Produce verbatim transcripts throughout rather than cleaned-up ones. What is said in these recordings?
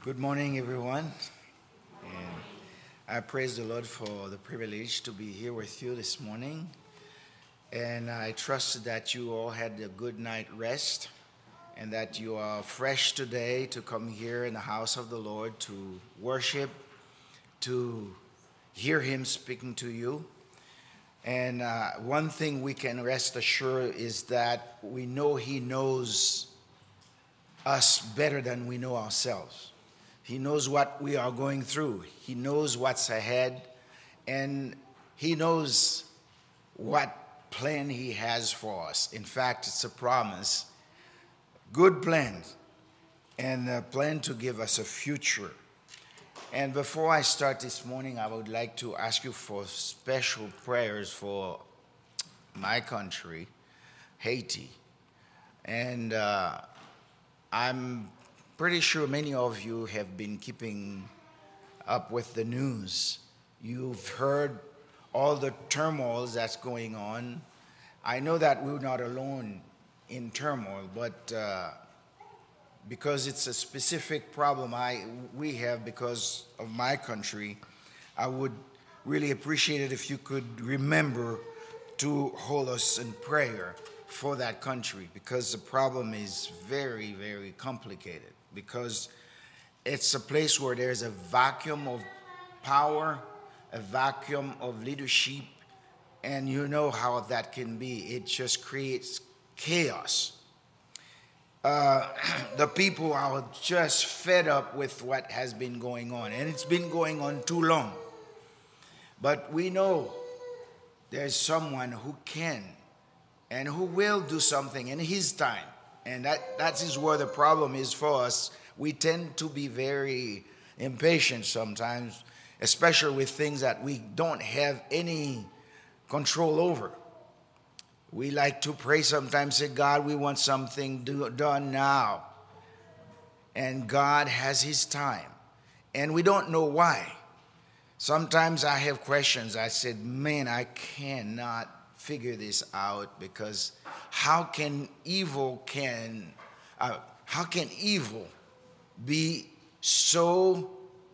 Good morning, everyone. And I praise the Lord for the privilege to be here with you this morning. And I trust that you all had a good night rest and that you are fresh today to come here in the house of the Lord to worship, to hear Him speaking to you. And uh, one thing we can rest assured is that we know He knows us better than we know ourselves. He knows what we are going through. He knows what's ahead. And He knows what plan He has for us. In fact, it's a promise. Good plans. And a plan to give us a future. And before I start this morning, I would like to ask you for special prayers for my country, Haiti. And uh, I'm pretty sure many of you have been keeping up with the news. You've heard all the turmoil that's going on. I know that we're not alone in turmoil, but uh, because it's a specific problem I we have because of my country, I would really appreciate it if you could remember to hold us in prayer for that country, because the problem is very, very complicated. Because it's a place where there's a vacuum of power, a vacuum of leadership, and you know how that can be. It just creates chaos. Uh, the people are just fed up with what has been going on, and it's been going on too long. But we know there's someone who can and who will do something in His time. And that, that is where the problem is for us. We tend to be very impatient sometimes, especially with things that we don't have any control over. We like to pray sometimes, say, God, we want something do, done now. And God has His time. And we don't know why. Sometimes I have questions. I said, man, I cannot figure this out, because how can evil can uh, how can evil be so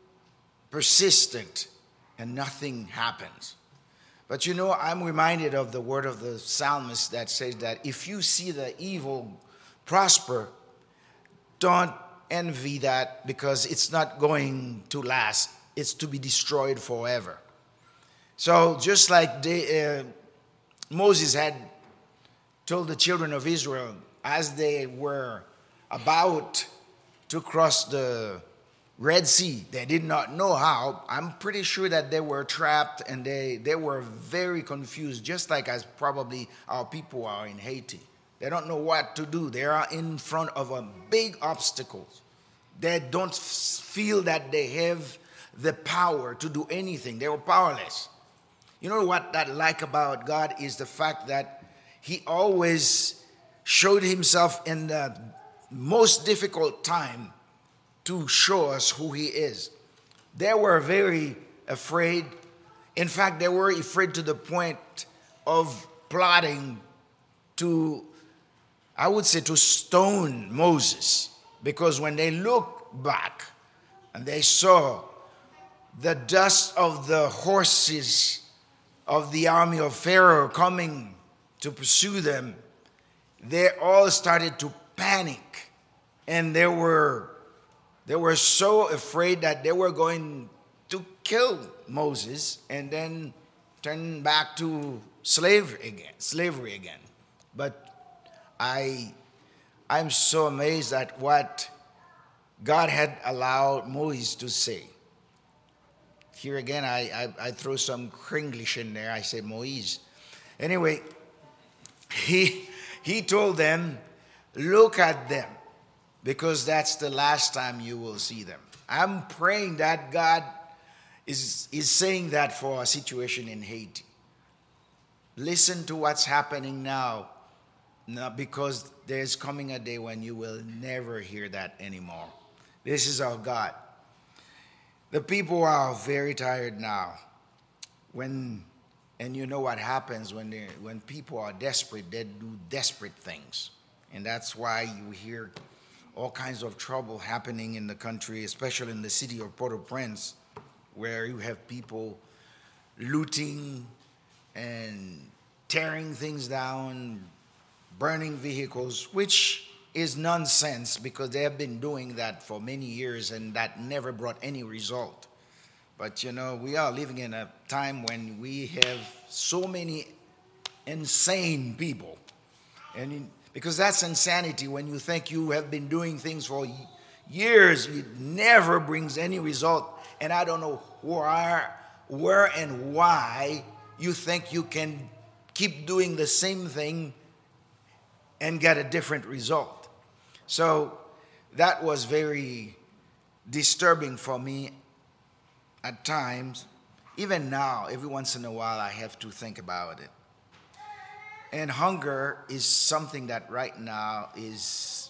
persistent and nothing happens? But you know, I'm reminded of the word of the psalmist that says that if you see the evil prosper, don't envy that, because it's not going to last. It's to be destroyed forever. So just like they, uh, Moses had told the children of Israel as they were about to cross the Red Sea, they did not know how. I'm pretty sure that they were trapped and they, they were very confused, just like as probably our people are in Haiti. They don't know what to do. They are in front of a big obstacle. They don't feel that they have the power to do anything. They were powerless. You know what I like about God is the fact that He always showed Himself in the most difficult time to show us who He is. They were very afraid. In fact, they were afraid to the point of plotting to, I would say, to stone Moses. Because when they looked back and they saw the dust of the horses of the army of Pharaoh coming to pursue them, they all started to panic. And they were they were so afraid that they were going to kill Moses and then turn back to slavery again, slavery again. But I I'm so amazed at what God had allowed Moses to say. Here again, I, I, I throw some Kringlish in there. I say Moise. Anyway, he, he told them, look at them, because that's the last time you will see them. I'm praying that God is, is saying that for our situation in Haiti. Listen to what's happening now, not because there's coming a day when you will never hear that anymore. This is our God. The people are very tired now. When, and you know what happens when they, when people are desperate, they do desperate things. And that's why you hear all kinds of trouble happening in the country, especially in the city of Port-au-Prince, where you have people looting and tearing things down, burning vehicles, which is nonsense because they have been doing that for many years and that never brought any result. But you know, we are living in a time when we have so many insane people. And in, because that's insanity when you think you have been doing things for years, it never brings any result. And I don't know where, where and why you think you can keep doing the same thing and get a different result. So that was very disturbing for me at times. Even now, every once in a while, I have to think about it. And hunger is something that right now is,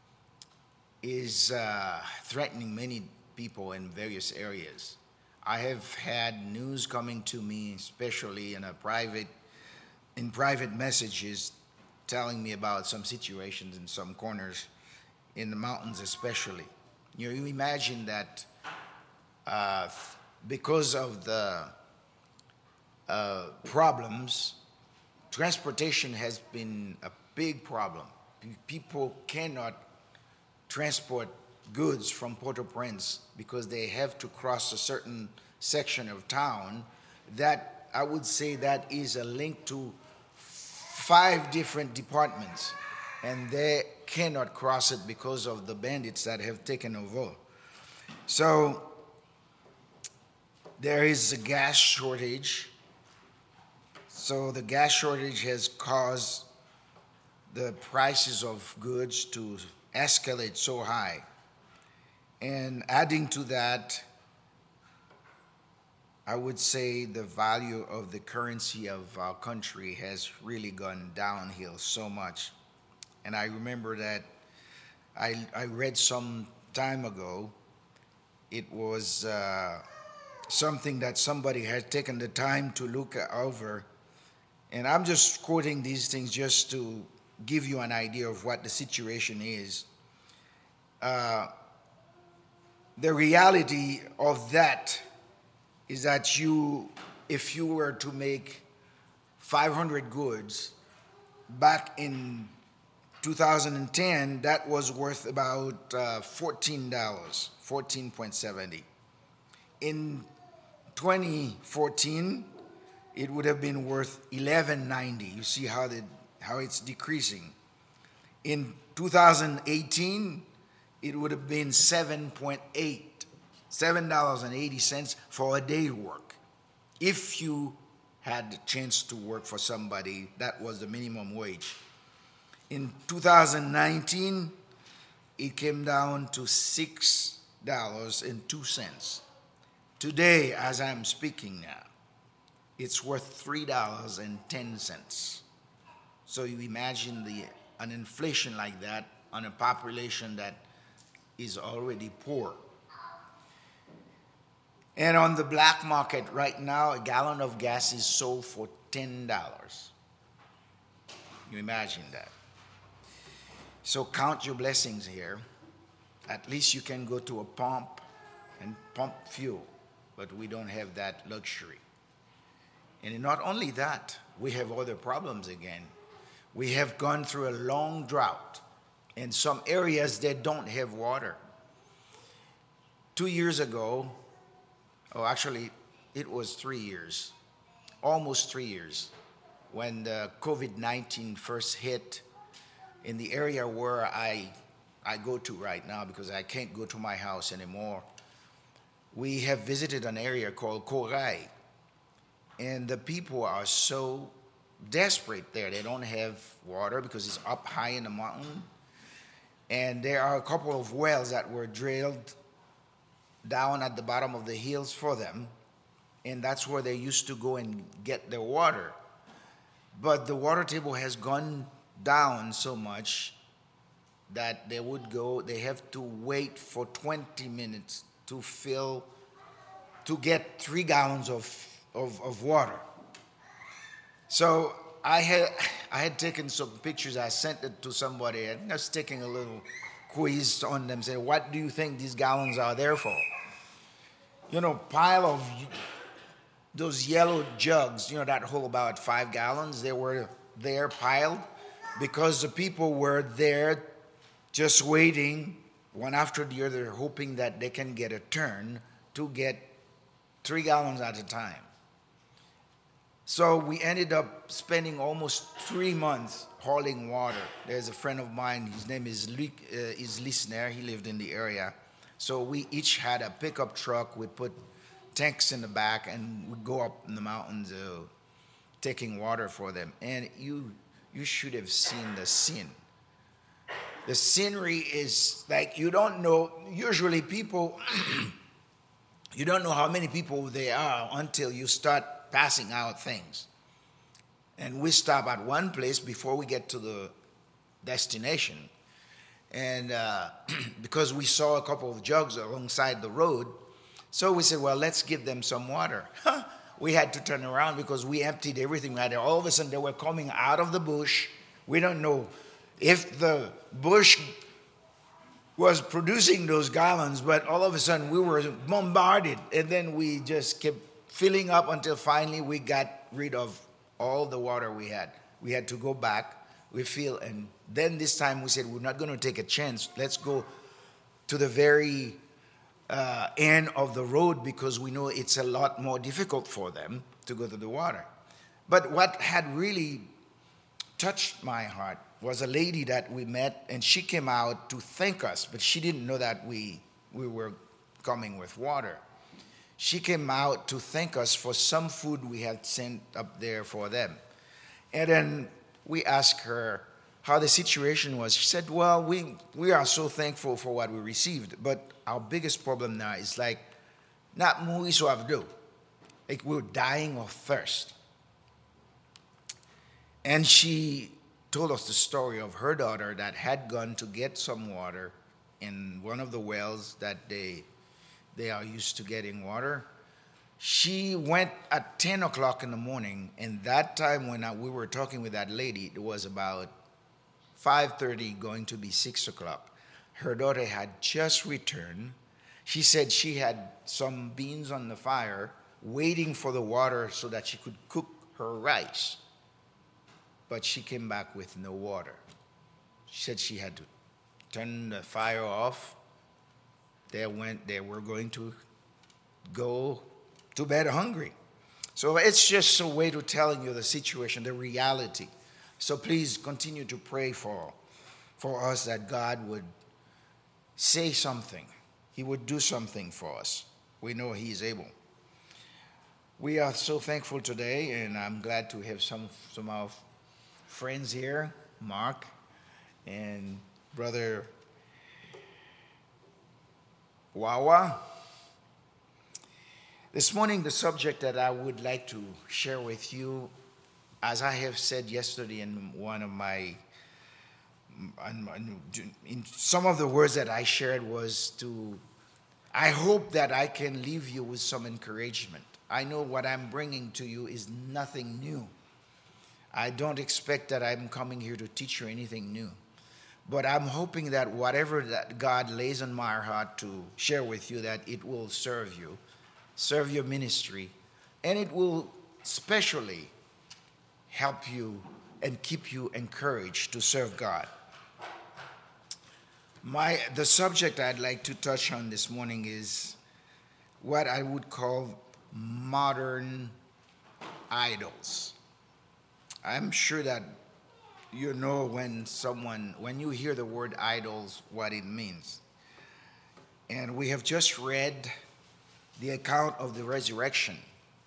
is uh, threatening many people in various areas. I have had news coming to me, especially in a private, in private messages, telling me about some situations in some corners, in the mountains especially. You know, you imagine that uh, because of the uh, problems, transportation has been a big problem. People cannot transport goods from Port-au-Prince because they have to cross a certain section of town. That, I would say, that is a link to five different departments, and they cannot cross it because of the bandits that have taken over. So there is a gas shortage. So the gas shortage has caused the prices of goods to escalate so high. And adding to that, I would say the value of the currency of our country has really gone downhill so much. And I remember that I, I read some time ago, it was uh, something that somebody had taken the time to look over. And I'm just quoting these things just to give you an idea of what the situation is. Uh, the reality of that is that you, if you were to make five hundred goods back in two thousand ten, that was worth about uh, fourteen dollars, fourteen seventy. In twenty fourteen, it would have been worth eleven ninety. You see how the how it's decreasing. In two thousand eighteen, it would have been seven point eight, seven dollars and eighty cents for a day work. If you had the chance to work for somebody, that was the minimum wage. In two thousand nineteen, it came down to six dollars and two cents. Today, as I'm speaking now, it's worth three dollars and ten cents. So you imagine the an inflation like that on a population that is already poor. And on the black market right now, a gallon of gas is sold for ten dollars. You imagine that. So count your blessings here. At least you can go to a pump and pump fuel, but we don't have that luxury. And not only that, we have other problems again. We have gone through a long drought. In some areas, they don't have water. Two years ago, oh, actually, it was three years, almost three years, when the COVID nineteen first hit in the area where I, I go to right now because I can't go to my house anymore. We have visited an area called Corail. And the people are so desperate there. They don't have water because it's up high in the mountain. And there are a couple of wells that were drilled down at the bottom of the hills for them. And that's where they used to go and get their water. But the water table has gone down so much that they would go, they have to wait for twenty minutes to fill, to get three gallons of Of, of water. So I had I had taken some pictures. I sent it to somebody. I was taking a little quiz on them, say, what do you think these gallons are there for? You know, pile of those yellow jugs, you know, that hold about five gallons, they were there piled because the people were there just waiting one after the other, hoping that they can get a turn to get three gallons at a time. So we ended up spending almost three months hauling water. There's a friend of mine, his name is Luc, uh, is Lisner, he lived in the area. So we each had a pickup truck, we put tanks in the back, and we go up in the mountains uh, taking water for them. And you you should have seen the scene. The scenery is like, you don't know, usually people, you don't know how many people there are until you start passing out things. And we stop at one place before we get to the destination. And uh, because we saw a couple of jugs alongside the road, so we said, well, let's give them some water. We had to turn around because we emptied everything we had there. All of a sudden, they were coming out of the bush. We don't know if the bush was producing those gallons, but all of a sudden, we were bombarded. And then we just kept filling up until finally we got rid of all the water we had. We had to go back, we fill, and then this time we said, we're not going to take a chance. Let's go to the very uh, end of the road because we know it's a lot more difficult for them to go to the water. But what had really touched my heart was a lady that we met, and she came out to thank us, but she didn't know that we, we were coming with water. She came out to thank us for some food we had sent up there for them. And then we asked her how the situation was. She said, well, we, we are so thankful for what we received, but our biggest problem now is like, not muy suavdo. Like we're dying of thirst. And she told us the story of her daughter that had gone to get some water in one of the wells that they they are used to getting water. She went at ten o'clock in the morning, and that time when I, we were talking with that lady, it was about five thirty, going to be six o'clock. Her daughter had just returned. She said she had some beans on the fire waiting for the water so that she could cook her rice. But she came back with no water. She said she had to turn the fire off. They went, they were going to go to bed hungry. So it's just a way to telling you the situation, the reality. So please continue to pray for, for us that God would say something. He would do something for us. We know He is able. We are so thankful today, and I'm glad to have some, some of our friends here, Mark and Brother Wawa. This morning, the subject that I would like to share with you, as I have said yesterday in one of my, in some of the words that I shared was to, I hope that I can leave you with some encouragement. I know what I'm bringing to you is nothing new. I don't expect that I'm coming here to teach you anything new. But I'm hoping that whatever that God lays on my heart to share with you, that it will serve you, serve your ministry, and it will especially help you and keep you encouraged to serve God. My, the subject I'd like to touch on this morning is what I would call modern idols. I'm sure that you know when someone, when you hear the word idols, what it means. And we have just read the account of the resurrection.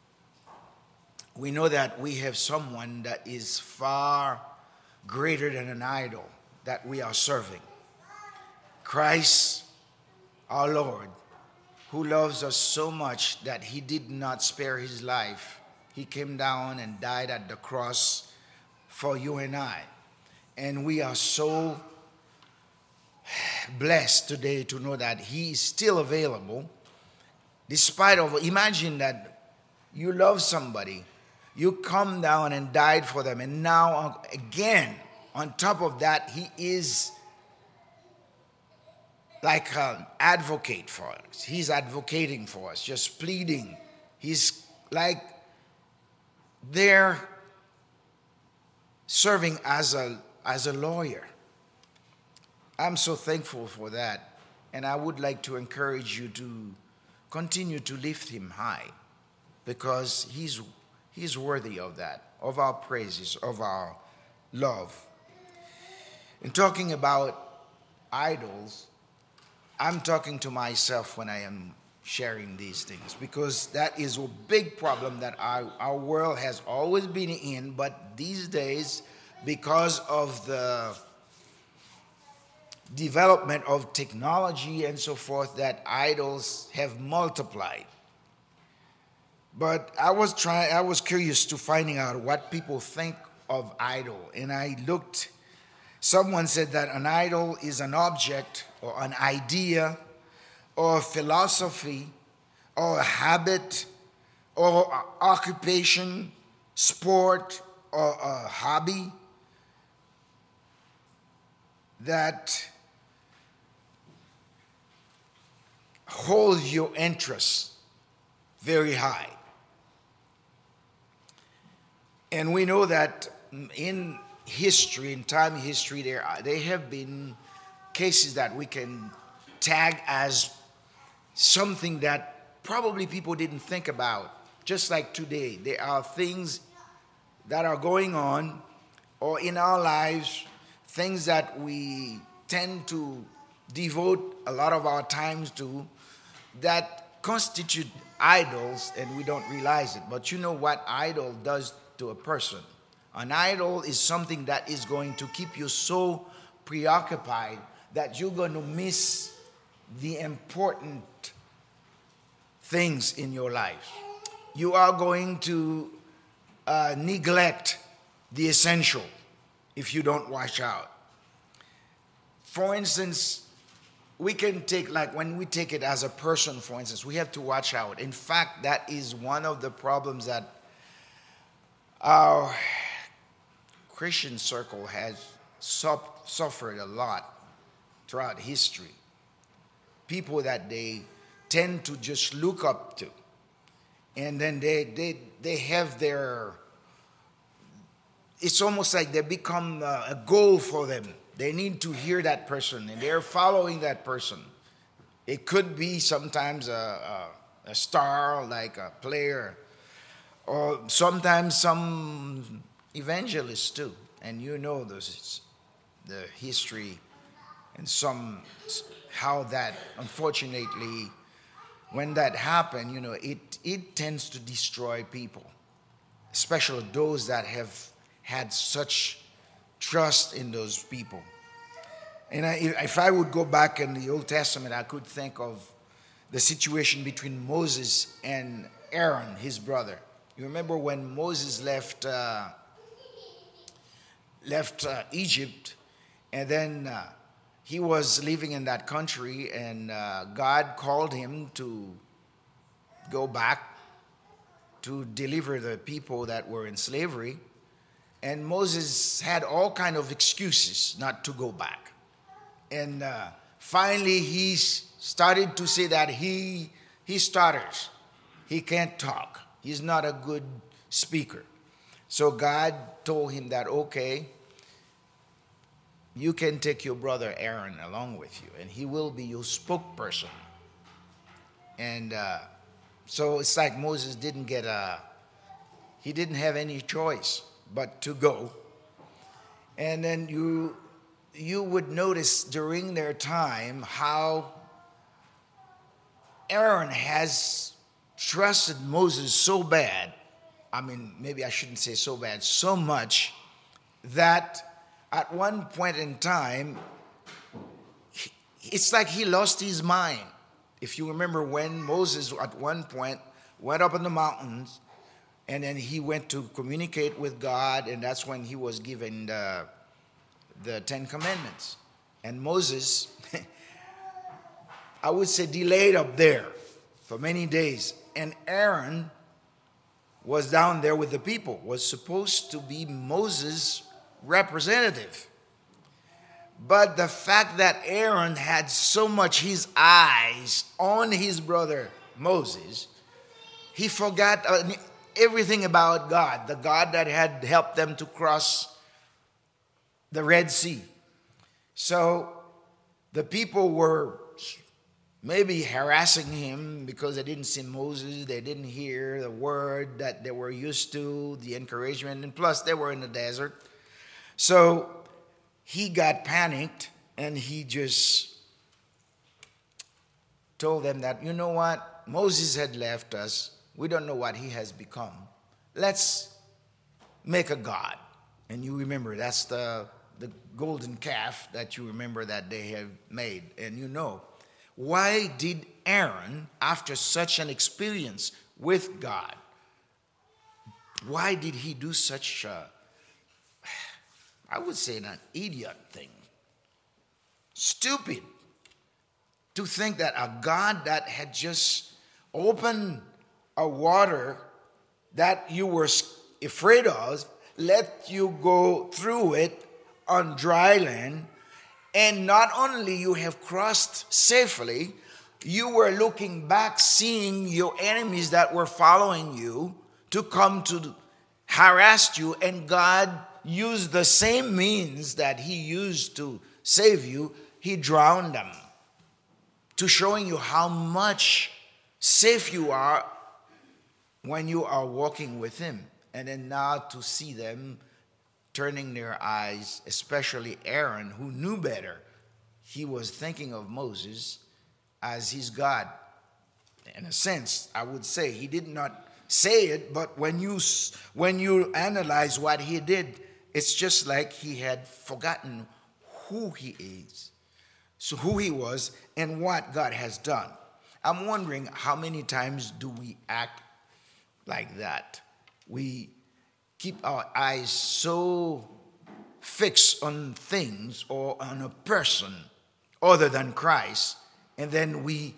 We know that we have someone that is far greater than an idol that we are serving. Christ, our Lord, who loves us so much that He did not spare His life. He came down and died at the cross for you and I. And we are so blessed today to know that He is still available. Despite of, imagine that you love somebody, you come down and died for them, and now again, on top of that, He is like an advocate for us. He's advocating for us, just pleading. He's like there serving as a as a lawyer. I'm so thankful for that, and I would like to encourage you to continue to lift him high, because he's he's worthy of that, of our praises, of our love. In talking about idols, I'm talking to myself when I am sharing these things, because that is a big problem that our, our world has always been in, but these days, because of the development of technology and so forth, that idols have multiplied. But I was trying, I was curious to finding out what people think of idol, and I looked. Someone said that an idol is an object or an idea or a philosophy or a habit or a occupation, sport, or a hobby that holds your interest very high. And we know that in history, in time history, there are, there have been cases that we can tag as something that probably people didn't think about. Just like today, there are things that are going on or in our lives, things that we tend to devote a lot of our times to, that constitute idols, and we don't realize it. But you know what idol does to a person? An idol is something that is going to keep you so preoccupied that you're going to miss the important things in your life. You are going to uh, neglect the essential if you don't watch out. For instance, we can take, like when we take it as a person, for instance, we have to watch out. In fact, that is one of the problems that our Christian circle has suffered a lot throughout history. People that they tend to just look up to, and then they they they have their, it's almost like they become a, a goal for them. They need to hear that person, and they're following that person. It could be sometimes a, a, a star, like a player, or sometimes some evangelists too. And you know this, the history and some how that, unfortunately, when that happened, you know, it it tends to destroy people, especially those that have had such trust in those people. And I, if I would go back in the Old Testament, I could think of the situation between Moses and Aaron, his brother. You remember when Moses left uh, left uh, Egypt, and then uh, he was living in that country, and uh, God called him to go back to deliver the people that were in slavery. And Moses had all kind of excuses not to go back. And uh, finally, he started to say that he he stutters. He can't talk. He's not a good speaker. So God told him that, okay, you can take your brother Aaron along with you, and he will be your spokesperson. And uh, so it's like Moses didn't get a, he didn't have any choice but to go. And then you you would notice during their time how Aaron has trusted Moses so bad, I mean, maybe I shouldn't say so bad, so much, that at one point in time, it's like he lost his mind. If you remember when Moses at one point went up in the mountains, and then he went to communicate with God, and that's when he was given the, the Ten Commandments. And Moses, I would say, delayed up there for many days. And Aaron was down there with the people, was supposed to be Moses' representative. But the fact that Aaron had so much his eyes on his brother Moses, he forgot uh, everything about God, the God that had helped them to cross the Red Sea. So the people were maybe harassing him because they didn't see Moses, they didn't hear the word that they were used to, the encouragement, and plus they were in the desert. So he got panicked and he just told them that, you know what, Moses had left us. We don't know what he has become. Let's make a god. And you remember, that's the, the golden calf that you remember that they have made. And you know, why did Aaron, after such an experience with God, why did he do such a, I would say, an idiot thing? Stupid. To think that a God that had just opened a water that you were afraid of, let you go through it on dry land, and not only you have crossed safely, you were looking back, seeing your enemies that were following you to come to harass you, and God used the same means that he used to save you. He drowned them, to showing you how much safe you are when you are walking with him. And then now to see them turning their eyes, especially Aaron, who knew better. He was thinking of Moses as his God. In a sense, I would say he did not say it, but when you when you analyze what he did, it's just like he had forgotten who he is, so who he was, and what God has done. I'm wondering how many times do we act like that? We keep our eyes so fixed on things or on a person other than Christ, and then we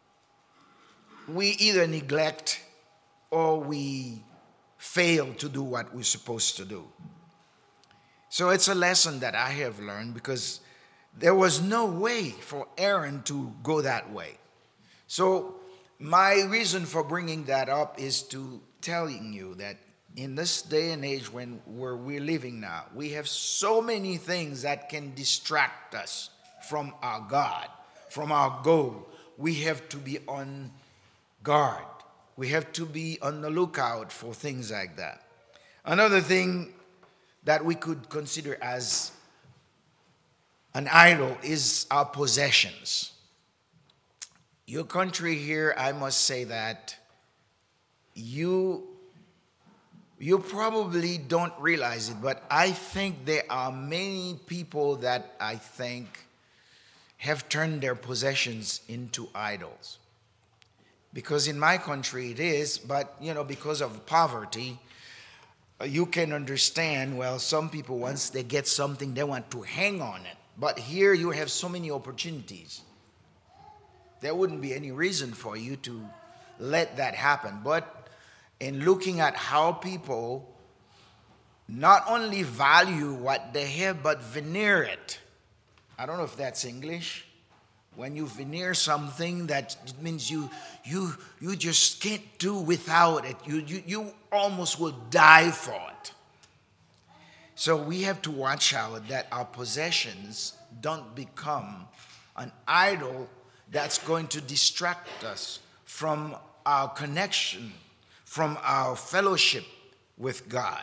we either neglect or we fail to do what we're supposed to do. So it's a lesson that I have learned, because there was no way for Aaron to go that way. So my reason for bringing that up is to telling you that in this day and age when where we're living now, we have so many things that can distract us from our God, from our goal. We have to be on guard. We have to be on the lookout for things like that. Another thing that we could consider as an idol is our possessions. Your country here, I must say that you you probably don't realize it, but I think there are many people that I think have turned their possessions into idols. Because in my country it is, but you know, because of poverty, you can understand, well, some people, once they get something, they want to hang on it. But here you have so many opportunities. There wouldn't be any reason for you to let that happen. But in looking at how people not only value what they have, but veneer it. I don't know if that's English. When you veneer something, that it means you you you just can't do without it. You you you almost will die for it. So we have to watch out that our possessions don't become an idol that's going to distract us from our connection, from our fellowship with God.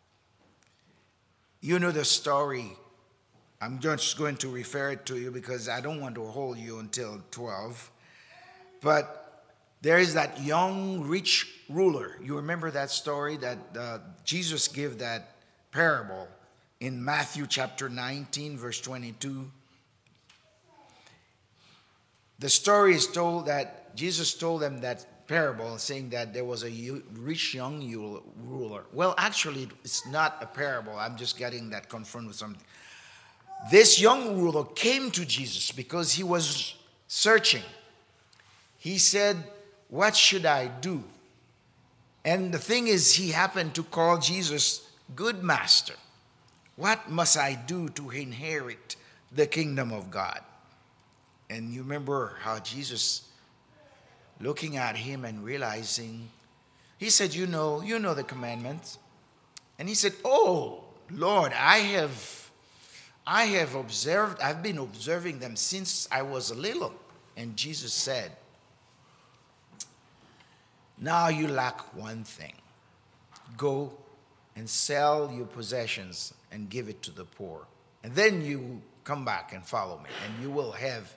You know the story. I'm just going to refer it to you because I don't want to hold you until twelve. But there is that young rich ruler. You remember that story that uh, Jesus gave that parable in Matthew chapter nineteen, verse twenty-two. The story is told that Jesus told them that parable, saying that there was a rich young ruler. Well, actually, it's not a parable. I'm just getting that confirmed with something. This young ruler came to Jesus because he was searching. He said, "What should I do?" And the thing is, he happened to call Jesus good master. What must I do to inherit the kingdom of God. And you remember how Jesus, looking at him and realizing, he said, you know, you know the commandments. And he said, oh, Lord, I have, I have observed, I've been observing them since I was little. And Jesus said, now you lack one thing. Go and sell your possessions and give it to the poor. And then you come back and follow me, and you will have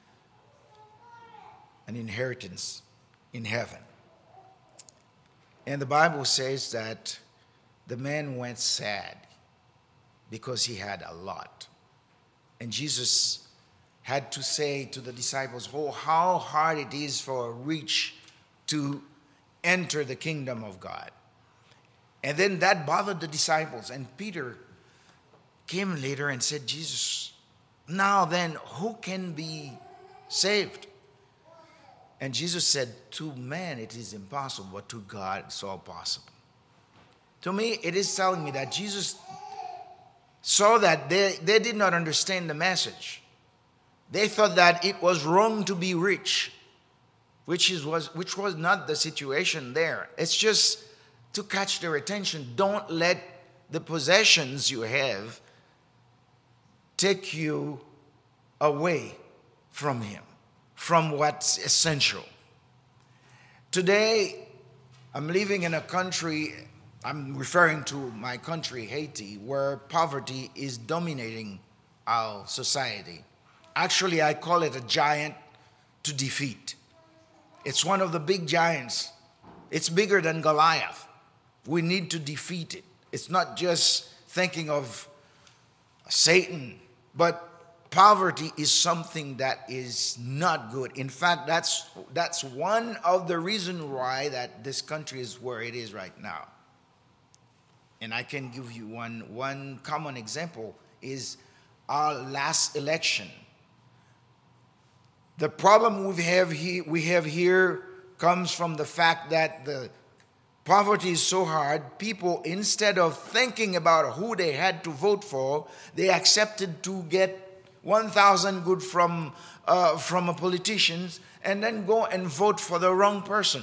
an inheritance in heaven. And the Bible says that the man went sad because he had a lot. And Jesus had to say to the disciples, oh, how hard it is for a rich to enter the kingdom of God. And then that bothered the disciples. And Peter came later and said, Jesus, now then, who can be saved? And Jesus said, to man it is impossible, but to God it's all possible. To me, it is telling me that Jesus saw that they, they did not understand the message. They thought that it was wrong to be rich, which is was which was not the situation there. It's just to catch their attention. Don't let the possessions you have take you away from him, from what's essential. Today, I'm living in a country, I'm referring to my country, Haiti, where poverty is dominating our society. Actually, I call it a giant to defeat. It's one of the big giants. It's bigger than Goliath. We need to defeat it. It's not just thinking of Satan, but poverty is something that is not good. In fact, that's that's one of the reasons why that this country is where it is right now. And I can give you one, one common example is our last election. The problem we have here, we have here comes from the fact that the poverty is so hard, people, instead of thinking about who they had to vote for, they accepted to get one thousand good from, uh, from a politician and then go and vote for the wrong person.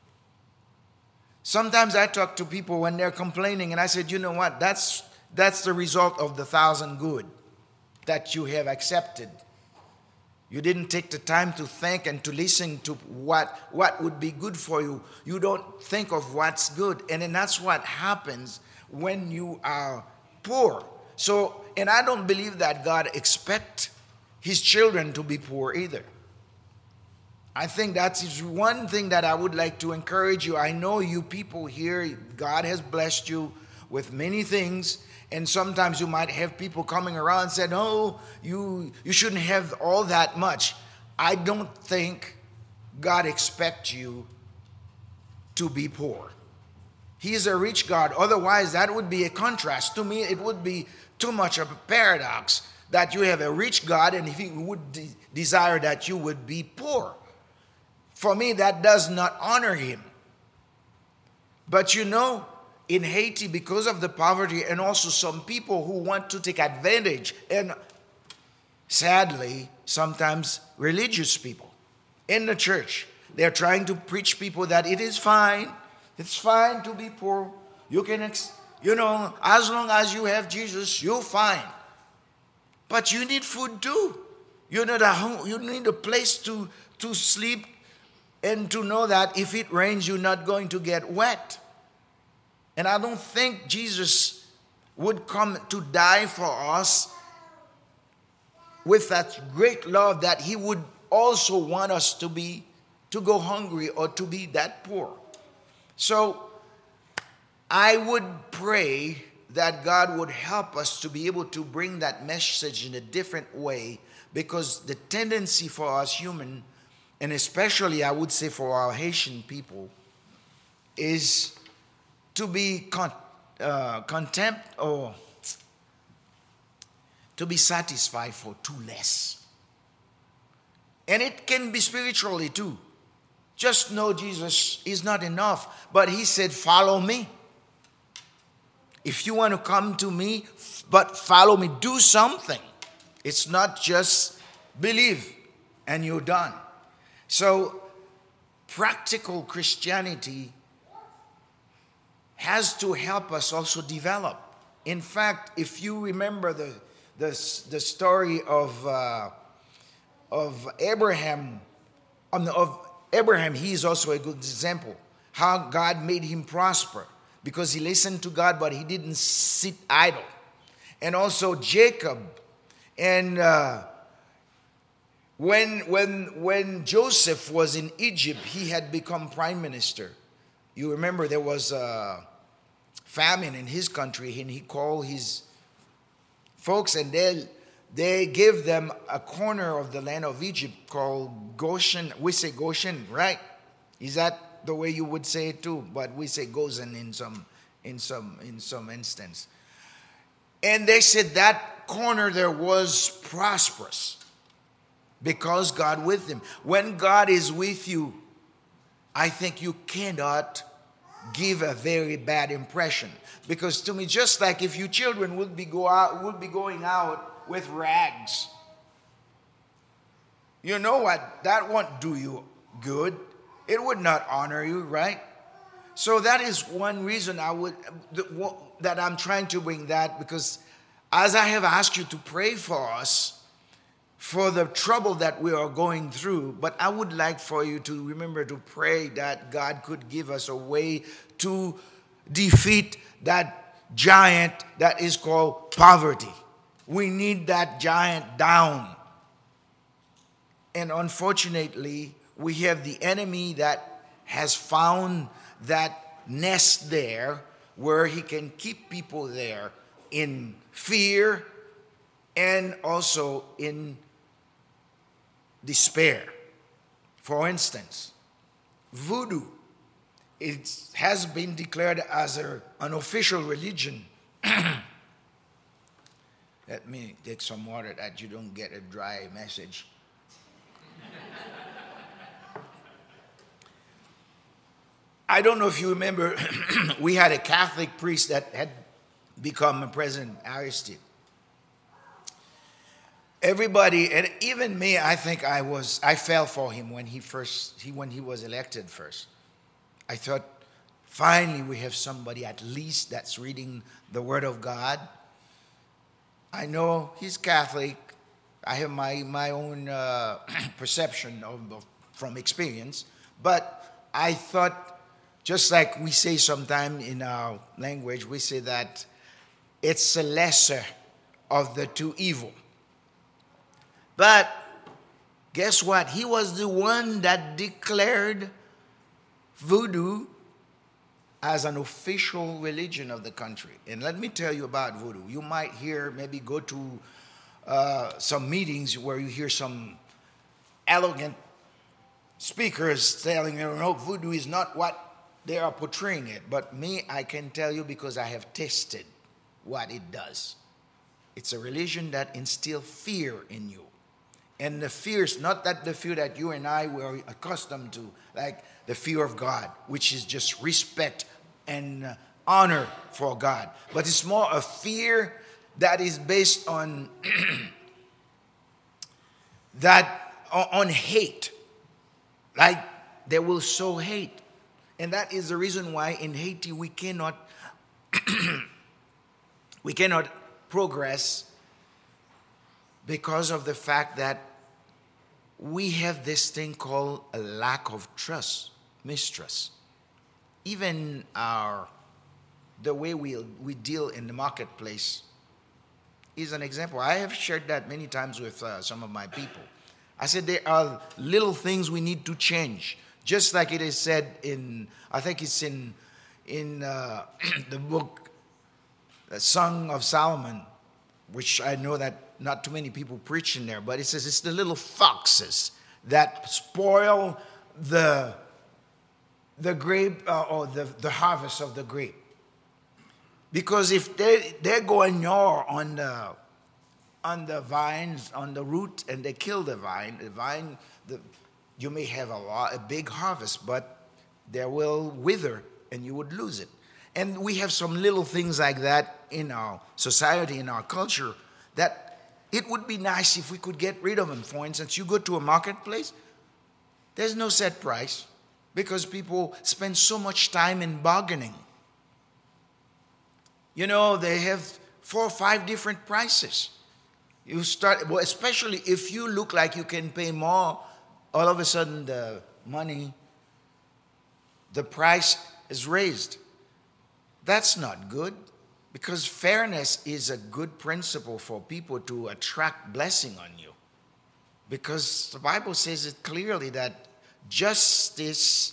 Sometimes I talk to people when they're complaining and I said, you know what, that's, that's the result of the thousand good that you have accepted. You didn't take the time to think and to listen to what, what would be good for you. You don't think of what's good. And then that's what happens when you are poor. So, and I don't believe that God expects his children to be poor either. I think that's one thing that I would like to encourage you. I know you people here, God has blessed you with many things. And sometimes you might have people coming around and saying, oh, you, you shouldn't have all that much. I don't think God expects you to be poor. He is a rich God. Otherwise, that would be a contrast. To me, it would be too much of a paradox that you have a rich God and he would de- desire that you would be poor. For me, that does not honor him. But you know, in Haiti, because of the poverty and also some people who want to take advantage, and sadly, sometimes religious people in the church, they're trying to preach people that it is fine, it's fine to be poor. You can, ex- you know, as long as you have Jesus, you're fine. But you need food too. You need a home, you need a place to, to sleep and to know that if it rains, you're not going to get wet. And I don't think Jesus would come to die for us with that great love that he would also want us to be, to go hungry or to be that poor. So I would pray that God would help us to be able to bring that message in a different way, because the tendency for us human, and especially I would say for our Haitian people, is to be con- uh, contempt or to be satisfied for too less. And it can be spiritually too. Just know Jesus is not enough, but he said, follow me. If you want to come to me, but follow me, do something. It's not just believe and you're done. So practical Christianity has to help us also develop. In fact, if you remember the the, the story of uh, of Abraham, um, of Abraham, he is also a good example. How God made him prosper because he listened to God, but he didn't sit idle. And also Jacob, and uh, when when when Joseph was in Egypt, he had become prime minister. You remember there was a famine in his country, and he called his folks, and they they gave them a corner of the land of Egypt called Goshen. We say Goshen, right? Is that the way you would say it too? But we say Goshen in some in some in some instance. And they said that corner there was prosperous because God with him. When God is with you, I think you cannot give a very bad impression. Because to me, just like if you children would be go out, would be going out with rags, you know what? That won't do you good. It would not honor you, right? So that is one reason I would that I'm trying to bring that, because as I have asked you to pray for us for the trouble that we are going through, but I would like for you to remember to pray that God could give us a way to defeat that giant that is called poverty. We need that giant down. And unfortunately, we have the enemy that has found that nest there where he can keep people there in fear and also in despair. For instance, voodoo, it has been declared as a, an official religion. Let me take some water that you don't get a dry message. I don't know if you remember, we had a Catholic priest that had become a President Aristide. Everybody, and even me, I think I was, I fell for him when he first, he when he was elected first. I thought, finally we have somebody at least that's reading the Word of God. I know he's Catholic. I have my my own uh, perception of, of from experience, but I thought, just like we say sometimes in our language, we say that it's the lesser of the two evil. But guess what? He was the one that declared voodoo as an official religion of the country. And let me tell you about voodoo. You might hear, maybe go to uh, some meetings where you hear some elegant speakers telling you, no, voodoo is not what they are portraying it. But me, I can tell you because I have tasted what it does. It's a religion that instills fear in you. And the fear is not that the fear that you and I were accustomed to, like the fear of God, which is just respect and uh, honor for God. But it's more a fear that is based on that on hate. Like they will sow hate. And that is the reason why in Haiti we cannot we cannot progress, because of the fact that we have this thing called a lack of trust, mistrust. Even our the way we we deal in the marketplace is an example. I have shared that many times with uh, some of my people. I said there are little things we need to change, just like it is said in, I think it's in in uh, the book, the Song of Solomon, which I know that not too many people preach in there, but it says it's the little foxes that spoil the the grape uh, or the, the harvest of the grape. Because if they they go and gnaw on the on the vines, on the root, and they kill the vine, the vine, the, you may have a lot, a big harvest, but they will wither and you would lose it. And we have some little things like that in our society, in our culture, that It would be nice if we could get rid of them. For instance, you go to a marketplace, there's no set price because people spend so much time in bargaining. You know, they have four or five different prices. You start, well, especially if you look like you can pay more, all of a sudden the money, the price is raised. That's not good, because fairness is a good principle for people to attract blessing on you. Because the Bible says it clearly that justice,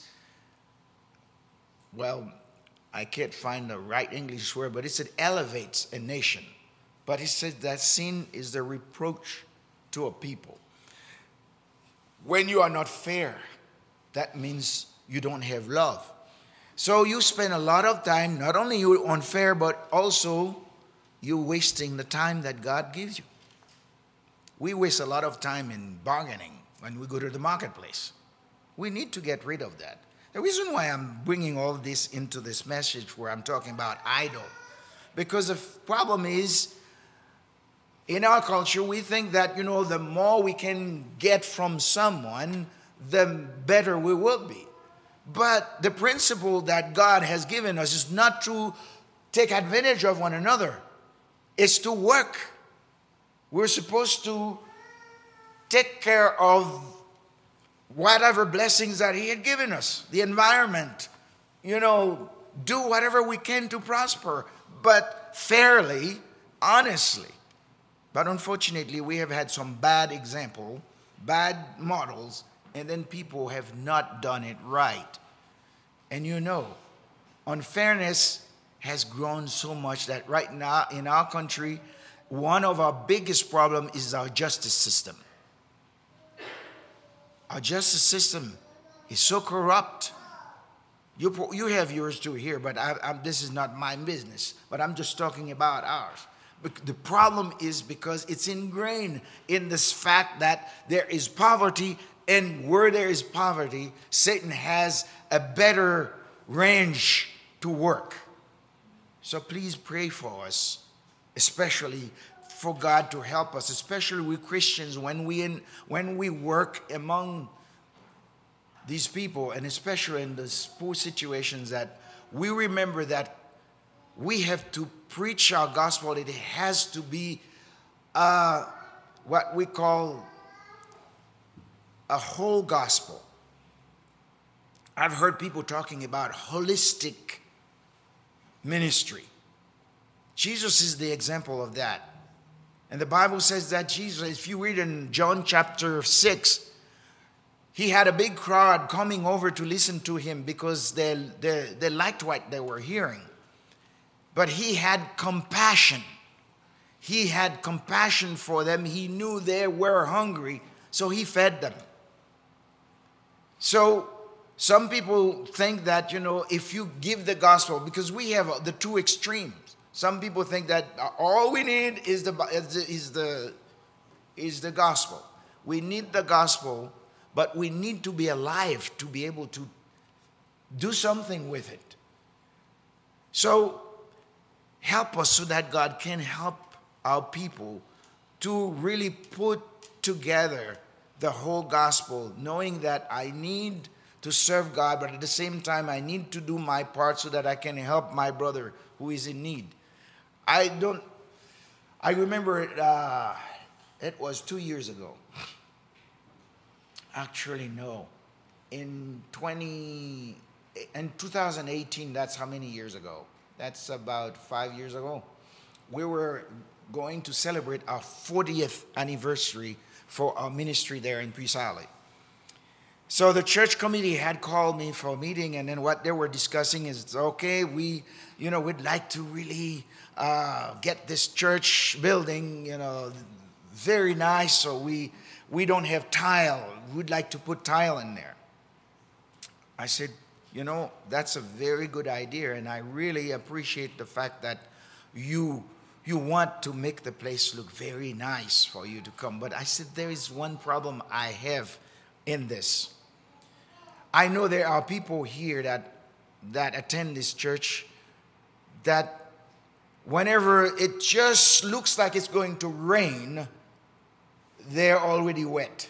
well, I can't find the right English word, but it said elevates a nation. But it says that sin is the reproach to a people. When you are not fair, that means you don't have love. So you spend a lot of time, not only you unfair, but also you're wasting the time that God gives you. We waste a lot of time in bargaining when we go to the marketplace. We need to get rid of that. The reason why I'm bringing all this into this message where I'm talking about idol, because the problem is, in our culture, we think that, you know, the more we can get from someone, the better we will be. But the principle that God has given us is not to take advantage of one another. It's to work. We're supposed to take care of whatever blessings that He had given us, the environment, you know, do whatever we can to prosper, but fairly, honestly. But unfortunately, we have had some bad example, bad models, and then people have not done it right. And you know, unfairness has grown so much that right now in our country, one of our biggest problems is our justice system. Our justice system is so corrupt. You, you have yours too here, but I, I, this is not my business. But I'm just talking about ours. But the problem is because it's ingrained in this fact that there is poverty, and where there is poverty, Satan has a better range to work. So please pray for us, especially for God to help us, especially we Christians when we in, when we work among these people, and especially in those poor situations, that we remember that we have to preach our gospel. It has to be uh, what we call a whole gospel. I've heard people talking about holistic ministry. Jesus is the example of that. And the Bible says that Jesus, if you read in John chapter six, he had a big crowd coming over to listen to him because they, they, they liked what they were hearing. But he had compassion. He had compassion for them. He knew they were hungry, so he fed them. So some people think that, you know, if you give the gospel, because we have the two extremes. Some people think that all we need is the is the is the gospel. We need the gospel, but we need to be alive to be able to do something with it. So help us so that God can help our people to really put together the whole gospel, knowing that I need to serve God, but at the same time I need to do my part so that I can help my brother who is in need. I don't, I remember it, uh, it was two years ago. Actually, no. In twenty, in two thousand eighteen, that's how many years ago? That's about five years ago. We were going to celebrate our fortieth anniversary for our ministry there in Pisali. So the church committee had called me for a meeting, and then what they were discussing is, okay, we, you know, we'd like to really uh, get this church building, you know, very nice, so we we don't have tile. We'd like to put tile in there. I said, you know, that's a very good idea, and I really appreciate the fact that you you want to make the place look very nice for you to come. But I said, there is one problem I have in this. I know there are people here that that attend this church that whenever it just looks like it's going to rain, they're already wet.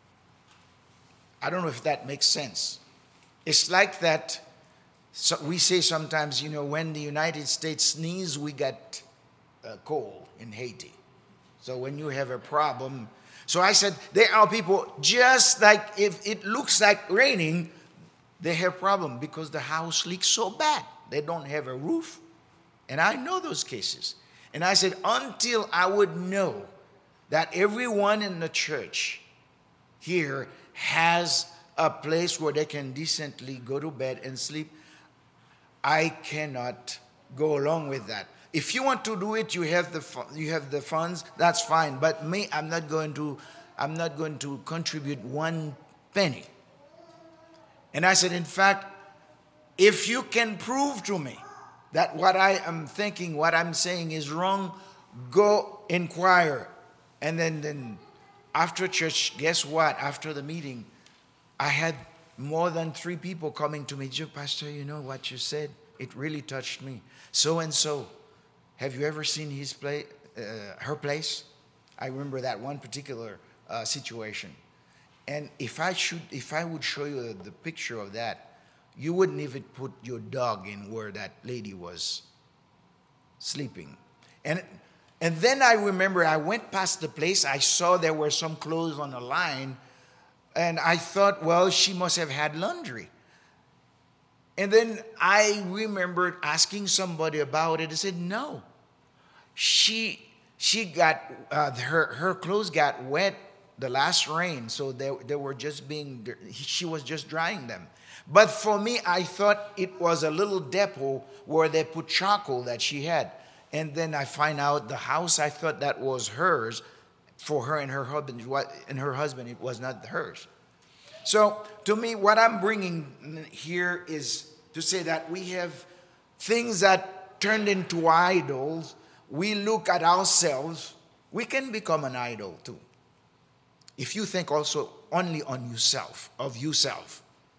I don't know if that makes sense. It's like that. So we say sometimes, you know, when the United States sneeze, we get a cold in Haiti. So when you have a problem, so I said, there are people just like if it looks like raining, they have problem because the house leaks so bad. They don't have a roof. And I know those cases. And I said, until I would know that everyone in the church here has a place where they can decently go to bed and sleep, I cannot go along with that. If you want to do it, you have the you have the funds. That's fine. But me, I'm not going to. I'm not going to contribute one penny. And I said, in fact, if you can prove to me that what I am thinking, what I'm saying is wrong, go inquire. And then, then after church, guess what? After the meeting, I had more than three people coming to me. Pastor, you know what you said? It really touched me. So and so, have you ever seen his play, uh, her place? I remember that one particular uh, situation. And if I should, if I would show you the, the picture of that, you wouldn't even put your dog in where that lady was sleeping. And and then I remember I went past the place. I saw there were some clothes on the line. And I thought, well, she must have had laundry. And then I remembered asking somebody about it. They said, no. She she got, uh, her, her clothes got wet the last rain. So they, they were just being, she was just drying them. But for me, I thought it was a little depot where they put charcoal that she had. And then I find out the house, I thought that was hers. For her and her husband, and her husband, it was not hers. So, to me, what I'm bringing here is to say that we have things that turned into idols. We look at ourselves. We can become an idol too. If you think also only on yourself, of yourself.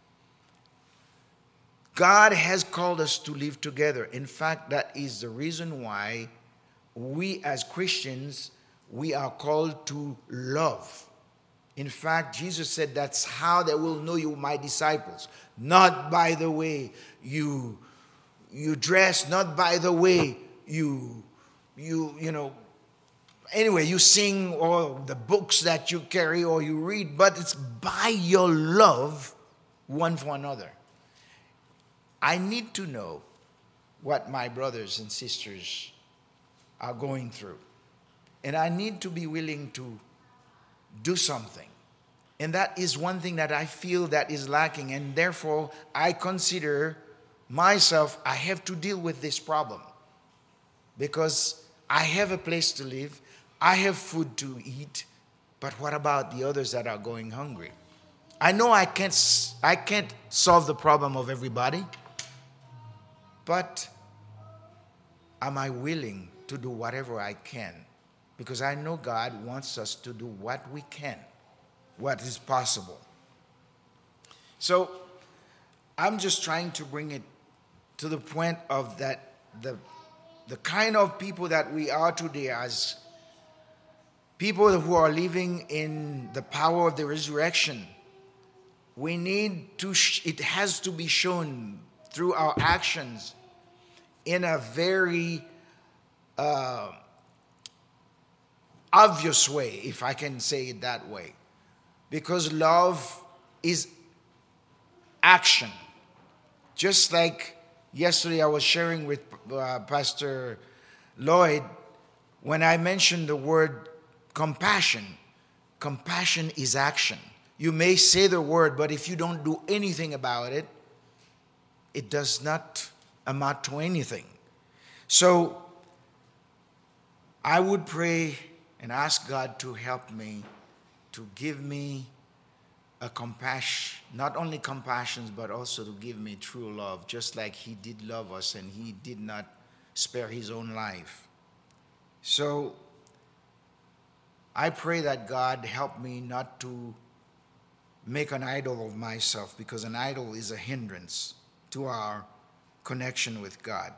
God has called us to live together. In fact, that is the reason why we as Christians, we are called to love. In fact, Jesus said that's how they will know you, my disciples. Not by the way you you dress, not by the way you you you know anyway you sing or the books that you carry or you read, but it's by your love one for another. I need to know what my brothers and sisters are going through. And I need to be willing to do something. And that is one thing that I feel that is lacking. And therefore, I consider myself, I have to deal with this problem. Because I have a place to live. I have food to eat. But what about the others that are going hungry? I know I can't, I can't solve the problem of everybody. But am I willing to do whatever I can? Because I know God wants us to do what we can, what is possible. So I'm just trying to bring it to the point of that the, the kind of people that we are today as people who are living in the power of the resurrection, we need to, sh- it has to be shown through our actions in a very uh, obvious way, if I can say it that way. Because love is action. Just like yesterday I was sharing with uh, Pastor Lloyd, when I mentioned the word compassion, compassion is action. You may say the word, but if you don't do anything about it, it does not amount to anything. So I would pray and ask God to help me, to give me a compassion, not only compassion, but also to give me true love, just like he did love us and he did not spare his own life. So I pray that God help me not to make an idol of myself, because an idol is a hindrance to our connection with God.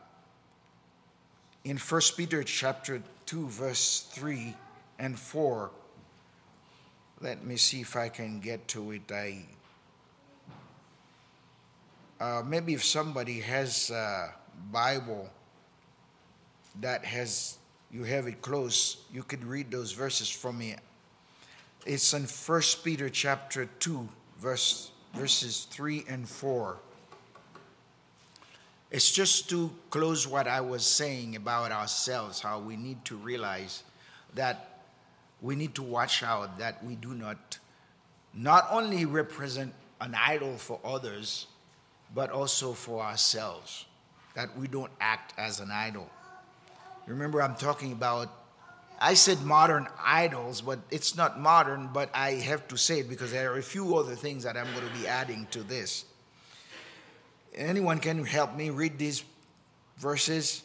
In First Peter chapter two, verse three and four, Let me see if I can get to it. I uh, maybe if somebody has a Bible that has, you have it close, you could read those verses for me. It's in First Peter chapter two, verse verses three and four. It's just to close what I was saying about ourselves, how we need to realize that we need to watch out that we do not not only represent an idol for others, but also for ourselves, that we don't act as an idol. Remember, I'm talking about, I said modern idols, but it's not modern, but I have to say it because there are a few other things that I'm going to be adding to this. Anyone can help me read these verses?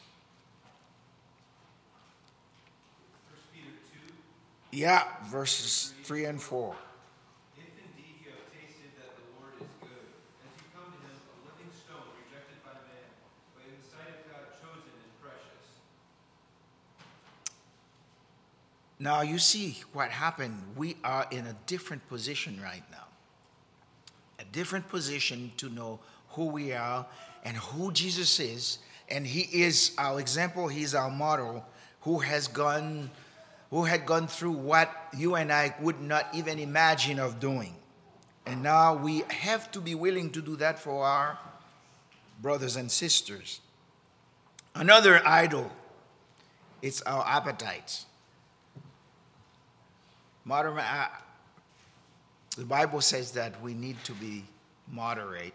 First Peter two. Yeah, verses three and four. If indeed you have tasted that the Lord is good, as you come to him, a living stone rejected by man, but in the sight of God chosen and precious. Now you see what happened. We are in a different position right now. A different position to know who we are and who Jesus is. And he is our example, he is our model, who has gone, who had gone through what you and I would not even imagine of doing. And now we have to be willing to do that for our brothers and sisters. Another idol, it's our appetites. Modern, uh, the Bible says that we need to be moderate.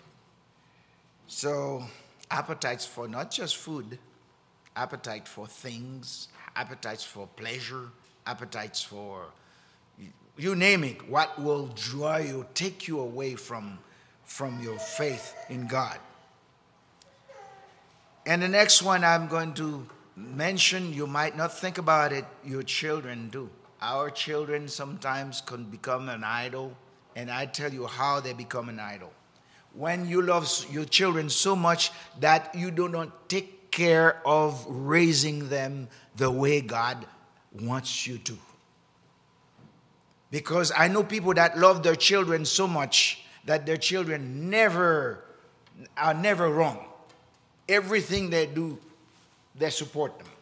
So appetites for not just food, appetite for things, appetites for pleasure, appetites for, you name it, what will draw you, take you away from, from your faith in God. And the next one I'm going to mention, you might not think about it, your children do. Our children sometimes can become an idol, and I tell you how they become an idol. When you love your children so much that you do not take care of raising them the way God wants you to. Because I know people that love their children so much that their children never are never wrong. Everything they do, they support them.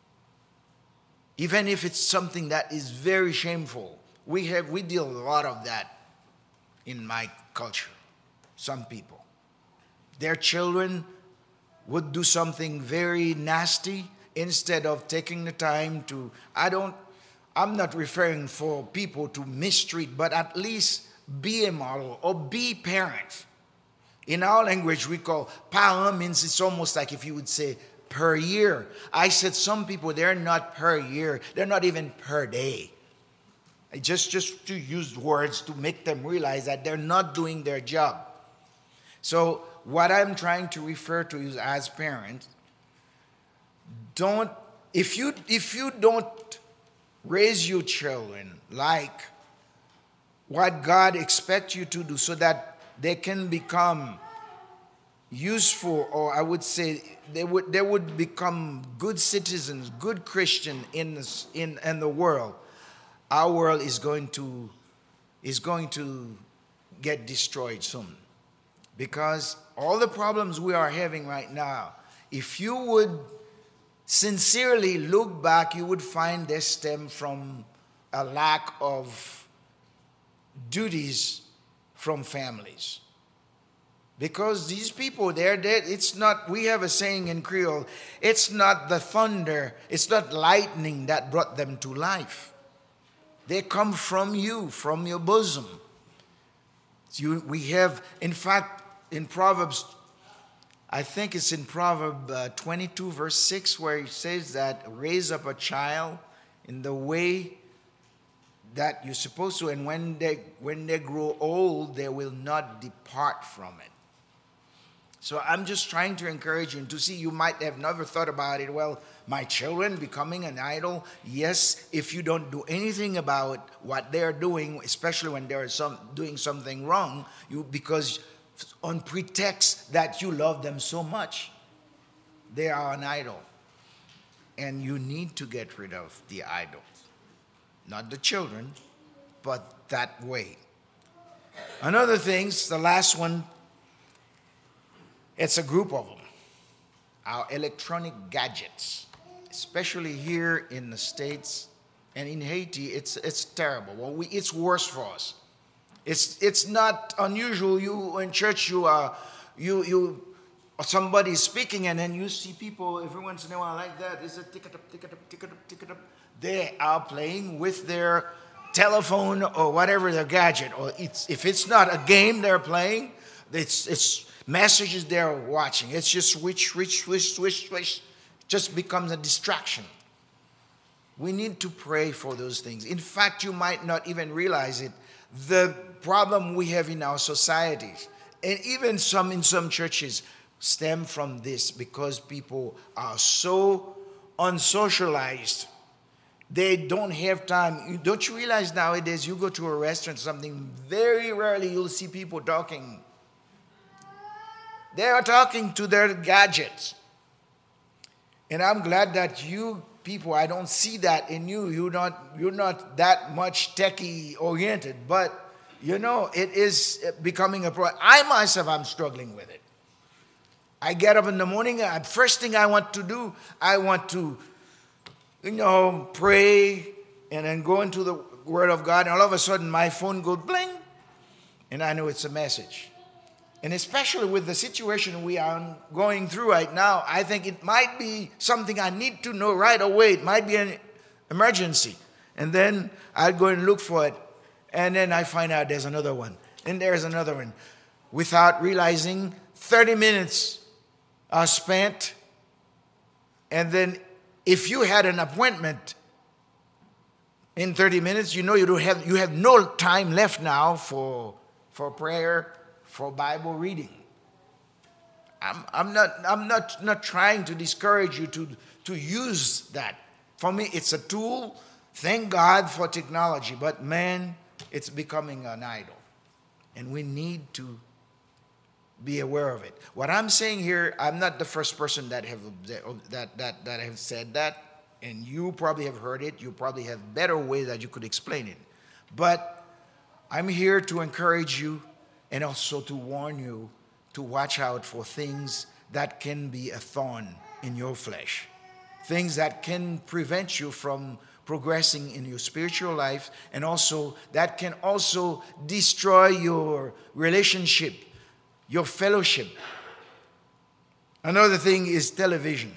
Even if it's something that is very shameful. We have we deal with a lot of that in my culture. Some people. Their children would do something very nasty instead of taking the time to, I don't, I'm not referring for people to mistreat, but at least be a model or be parents. In our language, we call parent means it's almost like if you would say per year. I said some people, they're not per year. They're not even per day. Just, just to use words to make them realize that they're not doing their job. So what I'm trying to refer to is as parents, don't, if you, if you don't raise your children like what God expects you to do so that they can become useful, or I would say they would they would become good citizens, good Christian in this, in in the world, our world is going to is going to get destroyed soon. Because all the problems we are having right now, if you would sincerely look back, you would find they stem from a lack of duties from families. Because these people, they're dead. It's not, we have a saying in Creole, it's not the thunder, it's not lightning that brought them to life. They come from you, from your bosom. You, we have, in fact, in Proverbs, I think it's in Proverbs uh, twenty-two, verse six, where it says that raise up a child in the way that you're supposed to, and when they when they grow old, they will not depart from it. So I'm just trying to encourage you to see, you might have never thought about it. Well, my children becoming an idol. Yes, if you don't do anything about what they're doing, especially when they're some, doing something wrong, you because on pretext that you love them so much, they are an idol. And you need to get rid of the idols. Not the children, but that way. Another thing, the last one, it's a group of them. Our electronic gadgets, especially here in the States and in Haiti, it's it's terrible. Well, we, it's worse for us. It's it's not unusual. You in church, you are you you somebody's speaking, and then you see people every once in a while like that. Is it tick it up, tick it up, tick it up, tick it up? They are playing with their telephone or whatever their gadget, or it's if it's not a game they're playing, it's it's messages they're watching. It's just switch, switch, switch, switch, switch. It just becomes a distraction. We need to pray for those things. In fact, you might not even realize it. The problem we have in our societies, and even some in some churches, stem from this because people are so unsocialized. They don't have time. Don't you realize nowadays you go to a restaurant, something, very rarely you'll see people talking. They are talking to their gadgets. And I'm glad that you people, I don't see that in you. You're not, you're not that much techie oriented, but you know, it is becoming a problem. I myself, I'm struggling with it. I get up in the morning, and first thing I want to do, I want to, you know, pray and then go into the Word of God, and all of a sudden my phone goes bling, and I know it's a message. And especially with the situation we are going through right now, I think it might be something I need to know right away. It might be an emergency. And then I go and look for it. And then I find out there's another one. And there's another one. Without realizing, thirty minutes are spent. And then if you had an appointment in thirty minutes, you know you don't have you have no time left now for, for prayer, for Bible reading. I'm, I'm not I'm not, not trying to discourage you to, to use that. For me, it's a tool. Thank God for technology. But man, it's becoming an idol. And we need to be aware of it. What I'm saying here, I'm not the first person that have that that, that have said that. And you probably have heard it. You probably have better ways that you could explain it. But I'm here to encourage you and also to warn you to watch out for things that can be a thorn in your flesh. Things that can prevent you from progressing in your spiritual life, and also that can also destroy your relationship, your fellowship. Another thing is television.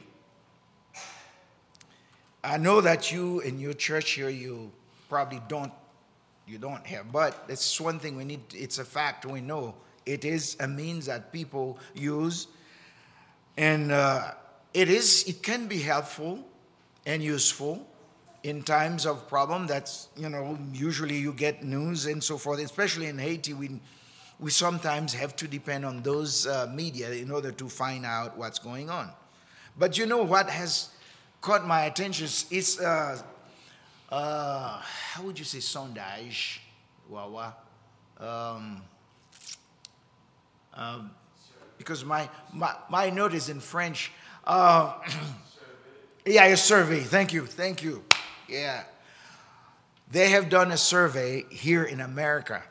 I know that you in your church here, you probably don't You don't have, but it's one thing we need. It's a fact we know. It is a means that people use, and uh, it is. It can be helpful and useful in times of problem. That's you know usually you get news and so forth. Especially in Haiti, we we sometimes have to depend on those uh, media in order to find out what's going on. But you know what has caught my attention is. Uh, Uh, how would you say sondage? Wawa. Um, um, because my, my my note is in French. Uh, yeah, a survey. Thank you. Thank you. Yeah. They have done a survey here in America.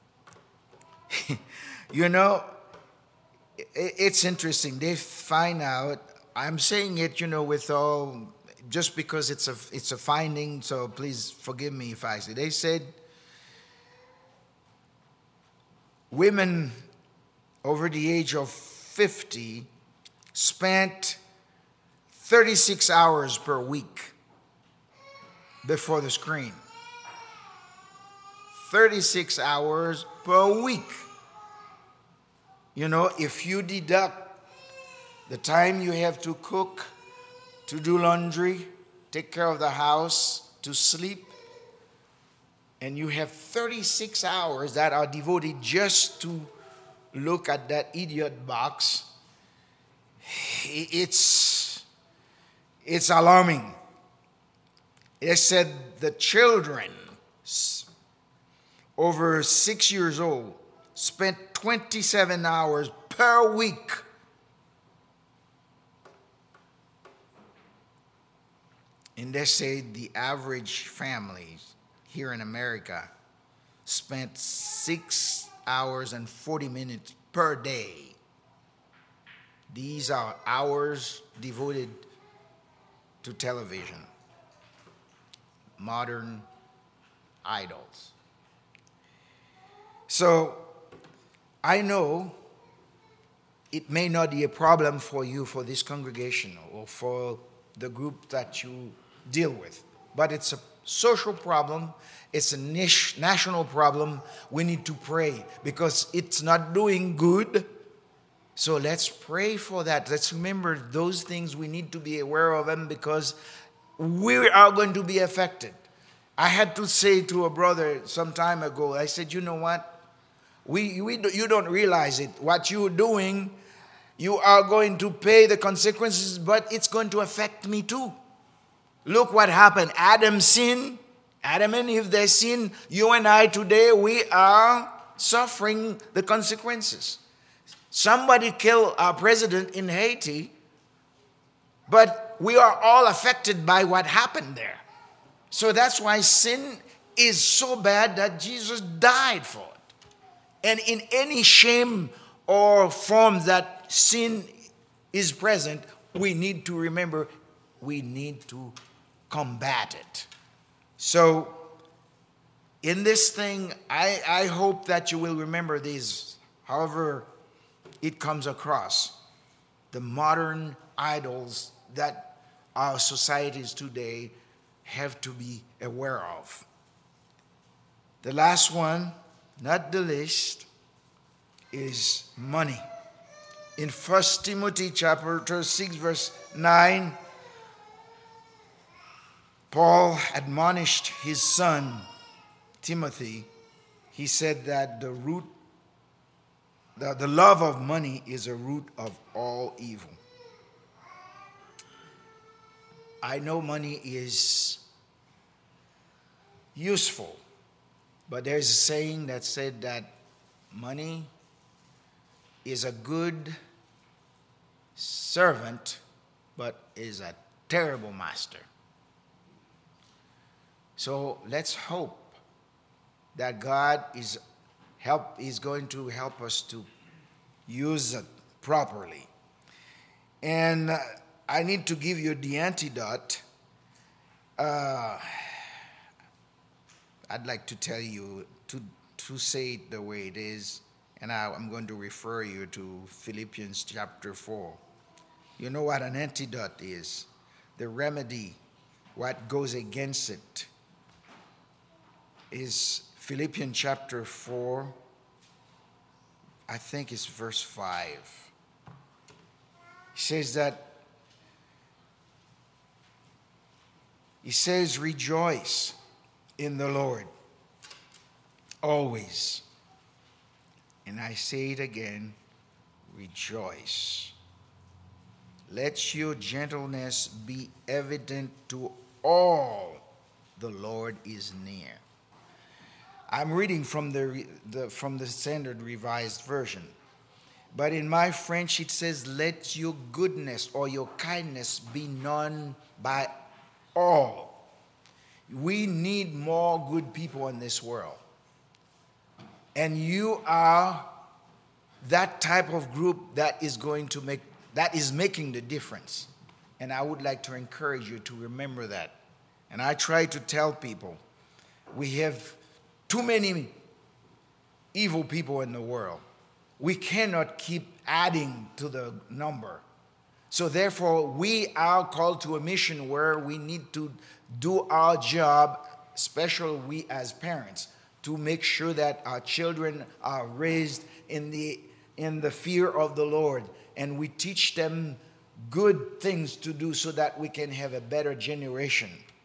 You know, it, it's interesting. They find out, I'm saying it, you know, with all, just because it's a it's a finding, so please forgive me if I say. They said women over the age of fifty spent thirty-six hours per week before the screen. thirty-six hours per week. You know, if you deduct the time you have to cook, to do laundry, take care of the house, to sleep, and you have thirty-six hours that are devoted just to look at that idiot box, it's, it's alarming. It said the children over six years old spent twenty-seven hours per week and they say the average families here in America spent six hours and forty minutes per day. These are hours devoted to television. Modern idols. So, I know it may not be a problem for you, for this congregation, or for the group that you deal with, but it's a social problem. It's a national problem. We need to pray because it's not doing good. So let's pray for that. Let's remember those things. We need to be aware of them because we are going to be affected. I had to say to a brother some time ago, I said, you know what? We, we you don't realize it. What you're doing, you are going to pay the consequences, but it's going to affect me too. Look what happened. Adam sinned. Adam and Eve, they sinned. You and I today, we are suffering the consequences. Somebody killed our president in Haiti, but we are all affected by what happened there. So that's why sin is so bad that Jesus died for it. And in any shame or form that sin is present, we need to remember we need to combat it. So, in this thing, I, I hope that you will remember these, however it comes across, the modern idols that our societies today have to be aware of. The last one, not the least, is money. In First Timothy chapter six, verse nine, Paul admonished his son, Timothy. He said that the root, the, the love of money is a root of all evil. I know money is useful, but there's a saying that said that money is a good servant, but is a terrible master. So let's hope that God is help is going to help us to use it properly. And uh, I need to give you the antidote. Uh, I'd like to tell you to to say it the way it is, and I, I'm going to refer you to Philippians chapter four. You know what an antidote is? The remedy, what goes against it, is Philippians chapter four, I think it's verse five. He says that, he says, rejoice in the Lord always. And I say it again, rejoice. Let your gentleness be evident to all. The Lord is near. I'm reading from the, the from the Standard Revised Version. But in my French it says, let your goodness or your kindness be known by all. We need more good people in this world. And you are that type of group that is going to make, that is making the difference. And I would like to encourage you to remember that. And I try to tell people, we have too many evil people in the world. We cannot keep adding to the number. So therefore, we are called to a mission where we need to do our job, especially we as parents, to make sure that our children are raised in the in the fear of the Lord, and we teach them good things to do so that we can have a better generation.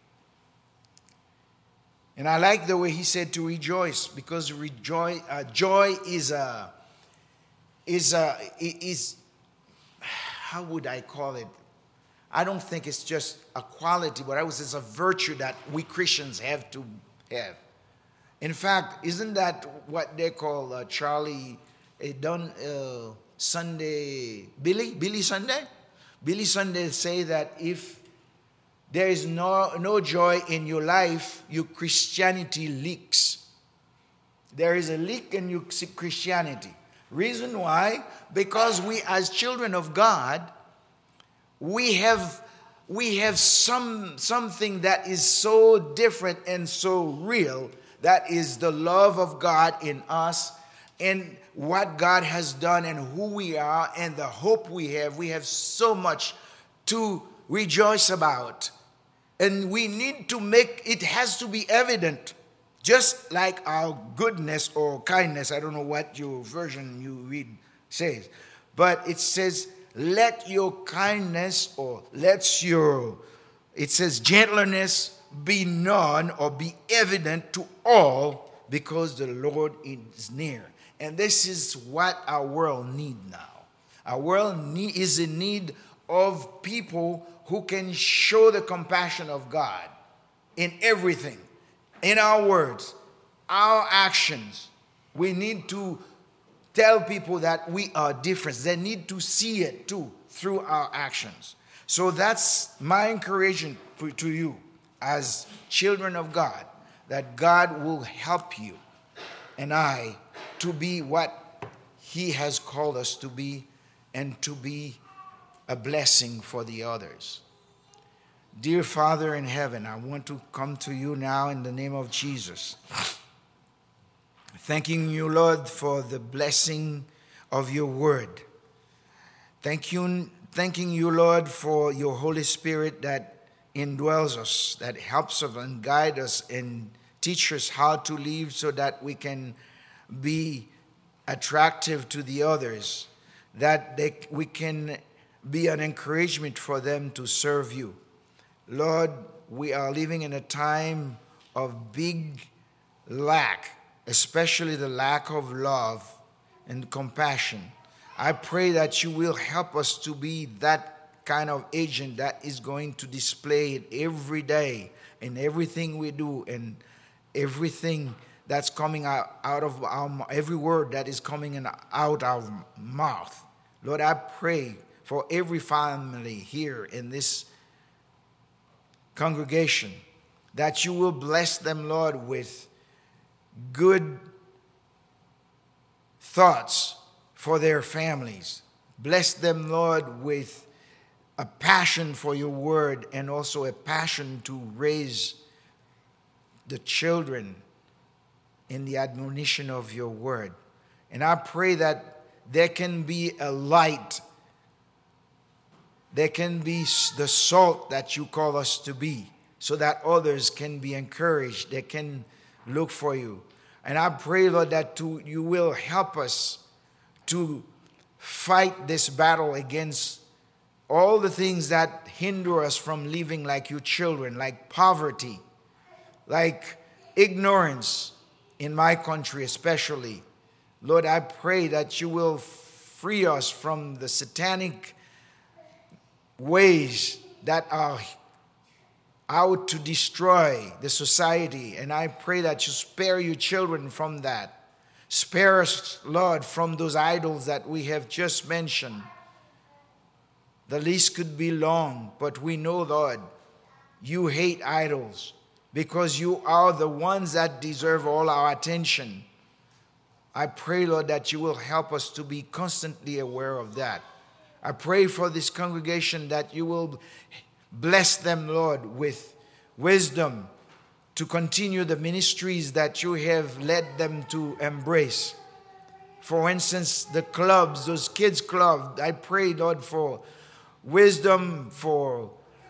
And I like the way he said to rejoice, because rejoice, uh, joy is a, is a, is, how would I call it? I don't think it's just a quality, but I would say it's a virtue that we Christians have to have. In fact, isn't that what they call uh, Charlie uh, Don uh, Sunday, Billy, Billy Sunday? Billy Sunday say that if there is no, no joy in your life, your Christianity leaks. There is a leak in your Christianity. Reason why? Because we as children of God, we have we have some something that is so different and so real. That is the love of God in us and what God has done and who we are and the hope we have. We have so much to rejoice about. And we need to make, it has to be evident, just like our goodness or kindness. I don't know what your version you read says, but it says, let your kindness or let your, it says gentleness be known or be evident to all because the Lord is near. And this is what our world needs now. Our world need, is in need of people who can show the compassion of God in everything, in our words, our actions. We need to tell people that we are different. They need to see it too through our actions. So that's my encouragement to you as children of God, that God will help you and I to be what He has called us to be and to be a blessing for the others. Dear Father in heaven, I want to come to you now in the name of Jesus. Thanking you, Lord, for the blessing of your word. Thank you, thanking you, Lord, for your Holy Spirit that indwells us, that helps us and guides us and teach us how to live so that we can be attractive to the others, that they, we can be an encouragement for them to serve you. Lord, we are living in a time of big lack, especially the lack of love and compassion. I pray that you will help us to be that kind of agent that is going to display it every day in everything we do and everything that's coming out, out of our, every word that is coming in, out our mouth. Lord, I pray for every family here in this congregation that you will bless them, Lord, with good thoughts for their families. Bless them, Lord, with a passion for your word and also a passion to raise the children in the admonition of your word. And I pray that there can be a light. There can be the salt that you call us to be so that others can be encouraged. They can look for you. And I pray, Lord, that to, you will help us to fight this battle against all the things that hinder us from living like your children, like poverty, like ignorance in my country especially. Lord, I pray that you will free us from the satanic ways that are out to destroy the society. And I pray that you spare your children from that. Spare us, Lord, from those idols that we have just mentioned. The list could be long, but we know, Lord, you hate idols because you are the ones that deserve all our attention. I pray, Lord, that you will help us to be constantly aware of that. I pray for this congregation that you will bless them, Lord, with wisdom to continue the ministries that you have led them to embrace. For instance, the clubs, those kids' clubs, I pray, Lord, for wisdom, for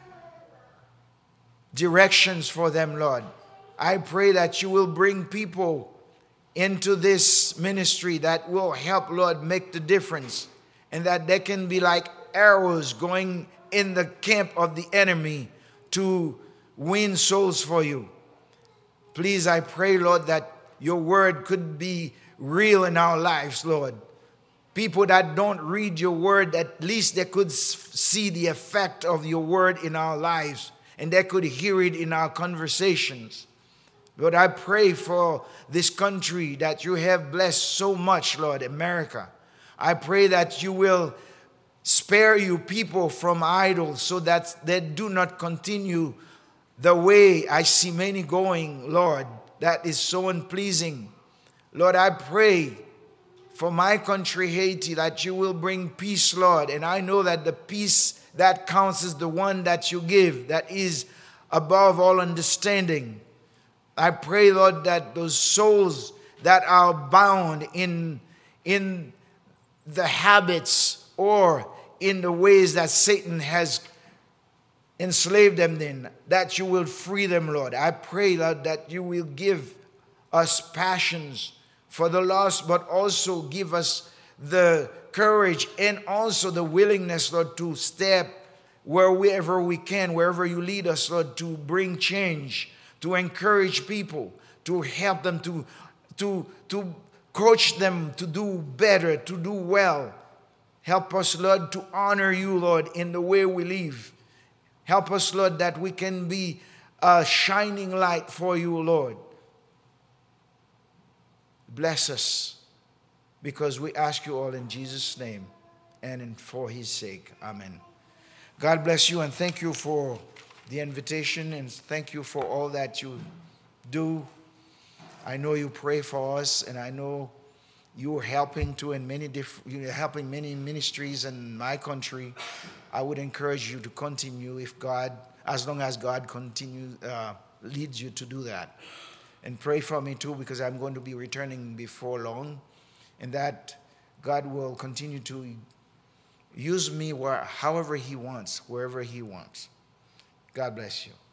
directions for them, Lord. I pray that you will bring people into this ministry that will help, Lord, make the difference. And that they can be like arrows going in the camp of the enemy to win souls for you. Please, I pray, Lord, that your word could be real in our lives, Lord. People that don't read your word, at least they could see the effect of your word in our lives and they could hear it in our conversations. Lord, I pray for this country that you have blessed so much, Lord, America. I pray that you will spare you people from idols so that they do not continue the way I see many going, Lord, that is so unpleasing. Lord, I pray for my country, Haiti, that you will bring peace, Lord. And I know that the peace that counts is the one that you give, that is above all understanding. I pray, Lord, that those souls that are bound in, in the habits or in the ways that Satan has enslaved them in, that you will free them, Lord. I pray, Lord, that you will give us passions for the lost, but also give us the courage and also the willingness, Lord, to step wherever we can, wherever you lead us, Lord, to bring change, to encourage people, to help them, to, to, to coach them to do better, to do well. Help us, Lord, to honor you, Lord, in the way we live. Help us, Lord, that we can be a shining light for you, Lord. Bless us, because we ask you all in Jesus' name and in, for his sake. Amen. God bless you, and thank you for the invitation, and thank you for all that you do. I know you pray for us, and I know you're helping too in many different, you're helping many ministries in my country. I would encourage you to continue if God, as long as God continues, uh, leads you to do that. And pray for me too, because I'm going to be returning before long, and that God will continue to use me where, however he wants, wherever he wants. God bless you.